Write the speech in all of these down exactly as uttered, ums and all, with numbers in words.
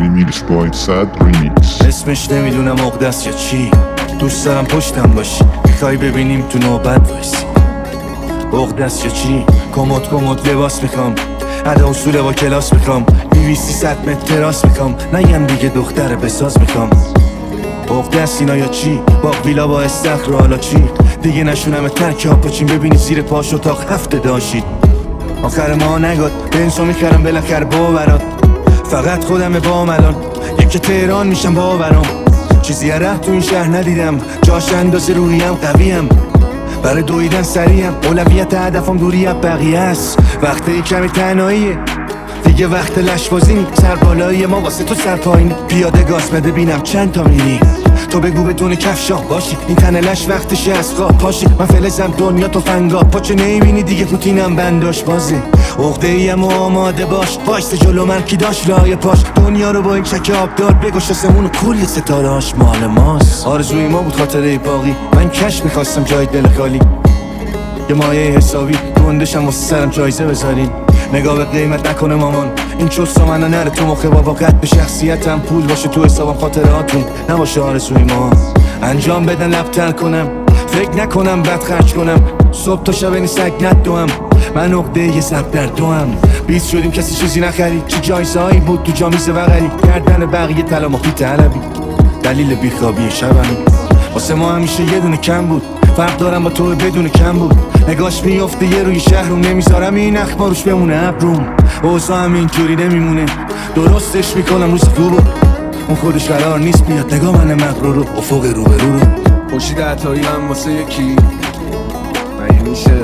ریمیکس باید صد ریمیکس. اسمش نمیدونم عقده‌ست یا چی، دوست دارم پشتم باشی، میخوای ببینیم تو نوبت وایسی. عقده‌ست یا چی، کمد کمد لباس میخوام، ادا اصول با کلاس میخوام، دویست سیصد متر تراس میخوام، نگم دیگه دختر بساز میخوام. عقده‌ست اینا یا چی، با ویلا با استخر حالا چی، دیگه نشونم ترک آپاچین ببینی زیر پاش اتاق هفته داشید. آخر ما نگاد بنسو میخرم بالاخره باورات، فقط خودم بام الان یکی تهران میشم باورام. چیزی ره تو این شهر ندیدم، جاش اندازه روحیم قویم، برای دویدن سریم، اولویت هدفم دوری از بقیه است. وقتی کمی تنهاییه دیگه، وقت لشبازی نی، سر بالایی ما واسه تو سر پایینی، پیاده گاز بده بینم چند تا میری، تو بگو بدون کفشا باشی، این تنه لش وقتشه از خواب پاشی، من فلزم دنیا تو فنگا، پاچه نمیبینی دیگه پوتینم بنداش بازه. عقده ایم و آماده باش، وایسته جلو من کی داشت لایه پاش، دنیا رو با این چک آبدار بگوش آسمون و کلی ستاره هاش مال ماست. آرزوی ما بود خاطره باقی، من کش میخواستم جای دل خالی، یه مایه حسابی گندشم واسه سرم جایزه بذارین، نگاه به قیمت نکنه مامان، این چوستا منو نره تو مخه بابا، قد به شخصیتم پول باشه تو حسابم، خاطراتون نباشه آرزوی ما، انجام بدن لبتر کنم، فکر نکنم بد خرج کنم، صبح تا شب این سگ ندوم، من عقده یه زب در دوام، بیست شدیم کسی چیزی نخرید، چی جایزه هایی بود تو جامیزه وغلی، گردن بقیه طلا ما پی طلبی، دلیل بیخوابی شبمی، واسه ما همیشه یه دونه کم بود، فرق دارم با تو بدون کم بود، نگاش میافته یه روی شهرم، نمیذارم این اخبار روش بمونه ابروم، اوضاع هم اینجوری نمیمونه، درستش میکنم روز خوبو، اون خودش قرار نیست بیاد، نگاه من مغرور رو افق رو به رو رو خوشید عطایی هم واسه یکی مگه میشه؟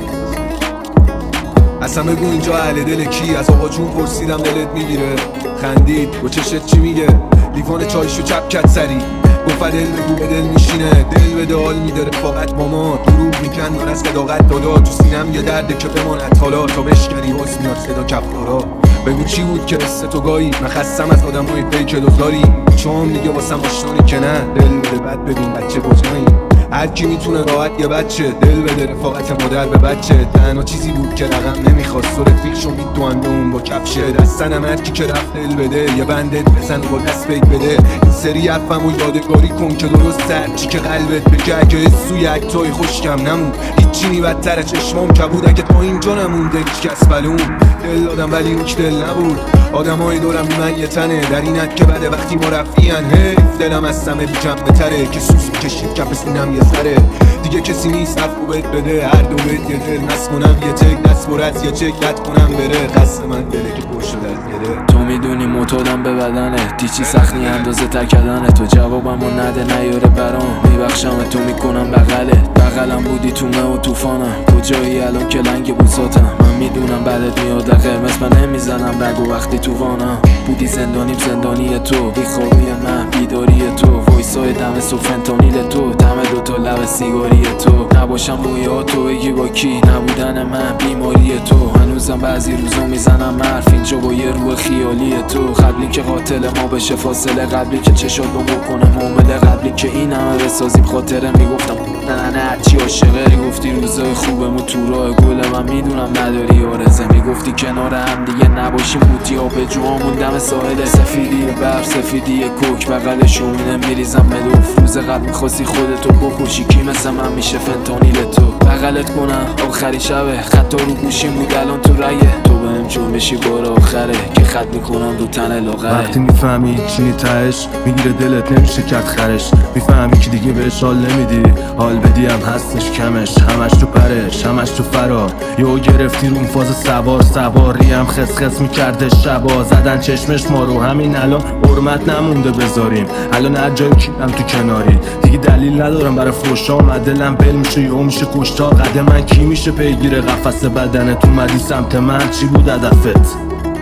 اصلا بگو اینجا اهل دل کی؟ از آقا جون پرسیدم دلت میگیره، خندید با چشت چی میگه؟ لیوان چایشو چپ کت سری، گفت دل بگو به دل میشینه، دل به دال میده رفاقت با ما، دروغ میکن من از صداقت دادا، تو سینم یه درده که بماند حالا، تا بشکنی حس میاد صدا کفتارا، بگو چی بود که قصه تو گاهی، من خستم از آدم های پیک دوزاری، چون دیگه واسم آشنانی که نه، دل بده بد ببین بچه کجایی، هر کی میتونه راحت یه بچه دل بده رفاقت مادر به بچه، تنها چیزی بود که رقم نمیخواست و رفیقشو میدوان به اون با کفشه، دستنم هر کی که رفت دل بده، یه بندت بزن و با دست بیت بده، این سری حرفم و یادگاری کن که درست سر چی که قلبت بگه، اگه سوی اکتای خوشکم نمون، هیچی نی بدتر چشمام کبود، اگه تا اینجا نمونده هیچ کس بلون، دل دادم ولی روش دل نبود، آدم های دورم بی من یه تنه، در اینت که بده وقتی ما رفیان، حیف دلم از سمه بی جمع بتره، که سوز میکشید کپ سینم یه سره، دیگه کسی نیست حرف خوبت بده، هر دو بهت یه دل نسکنم، یه تک دست برد یه چک رد کنم بره، قصد من دله که پشت در گره، تو میدونی معتادم به بدنه، دیچی سختی اندازه تکدنه، تو جوابمو نده نیاره برام، میبخشم تو میکنم بغله، بغلم بودی تو مه و توفانم، کجایی الان که لنگ بوساتم، من میدونم بعدت میاد قرمز، من نمیزنم رگو وقتی تو وانم، بودی زندانیم زندانی تو، بیخوابی من بیداری تو، وایسای دم صبح فنتانیل تو، دم دوتا لب سیگاری تو، نباشم رویا تو بگی با کی، نبودن من بیماری تو، هنوزم بعضی روزا میزنم مرف اینجا با یه روح خیالی تو، قبلی که قاتل ما بشه فاصله، قبلی که چشات رو بکنه معامله، قبلی که این همه بسازیم خاطره، میگفتم نه نه نه هرچی عاشقه، گفتی روزای خوبمو تو راه گل، من میدونم نداری آرزه، میگفتی کنار هم دیگه نباشیم، بودی آب جوامون دم ساحل، سفیدی برف سفیدی کوک بغلشو مینه میریزم مدوف، روز قبل میخواستی خودتو بکشی، کی مثل من میشه فنتانیل تو، بغلت کنم آخری شبه، خطا رو گوشیم بود الان تو رایه، تو بهم جون بشی بار آخره، که خط میکنم رو تن لاغره، وقتی میفهمی چینی تهش میگیره دلت نمیشه کرد خرش، میفهمی که دیگه بهش حال نمیدی، حال بدی هم هستش کمش، همش تو پرش همش تو فرار، یهو گرفتی رو اون فاز سوار، سواری هم خس خس میکرده شبا، زدن چشمش ما رو، همین الان حرمت نمونده بذاریم، الان هر جایی کیرم تو کناری، دیگه دلیل ندارم برای فوشا، دلم بل میشه یهو میشه کشتا، قد من کی میشه پیگیر قفس بدنت، اومدی سمت من چی بود هدفت؟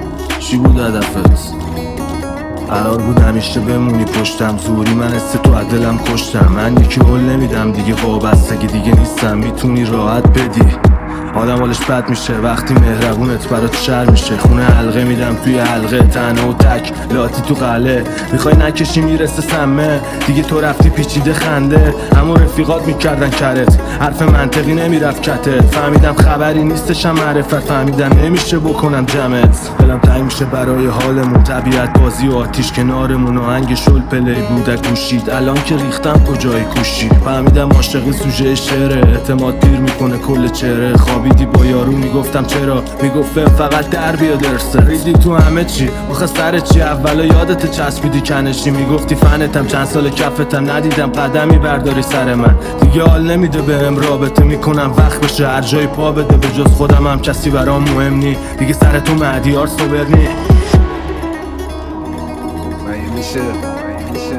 چی بود هدفت؟ قرار بود همیشه بمونی پشتم، زوری من است تو دلم کشتم، من یکی هول نمیدم دیگه وابستگی دیگه نیستم، میتونی راحت بدی، آدم حالش بد میشه وقتی مهربونت برات شر میشه. خونه حلقه میدم توی حلقه، تنها و تک لاتی تو قله. میخوای نکشی میرسه سمه، دیگه تو رفتی پیچیده خنده. همون رفیقات میکردن کرت، حرف منطقی نمیرفت کتت. فهمیدم خبری نیستشم معرفت، فهمیدم نمیشه بکنم جمعت. دلم تنگ میشه برای حالمون، طبیعت بازی و آتیش کنارمون. آهنگ شل پلی بودک گوشید، الان که ریختم کجای کوشی. فهمیدم عاشقی سوژه شعره، اعتماد پیر میکنه کل چهره. خوابیدی با یارو میگفتم چرا، میگفت فقط در بیا درسه. ریدی تو همه چی آخه سر چی، اولا یادت چسبیدی کنشی. میگفتی فنتم چند سال کفتم، ندیدم قدمی برداری سر من. دیگه حال نمیده بهم رابطه، میکنم وقت بشه هر جایی پا بده. به جز خودم هم کسی برام مهم نی، دیگه سر تو مهدیار صبر نی. مگه میشه مگه میشه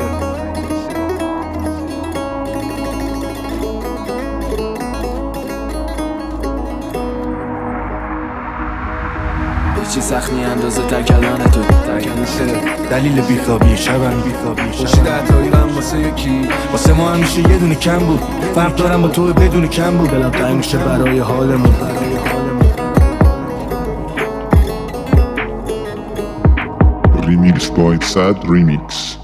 هیچی سخت نی اندازه تکلان تو. مگه میشه دلیل بیخوابی شبم بیخوابی خوشی در تایقم واسه یکی، واسه ما همیشه یه دونه کم بود. فرق دارم با تو بدون کم بود. دلم تنگ میشه برای حالمون. Remix by Sad Remix.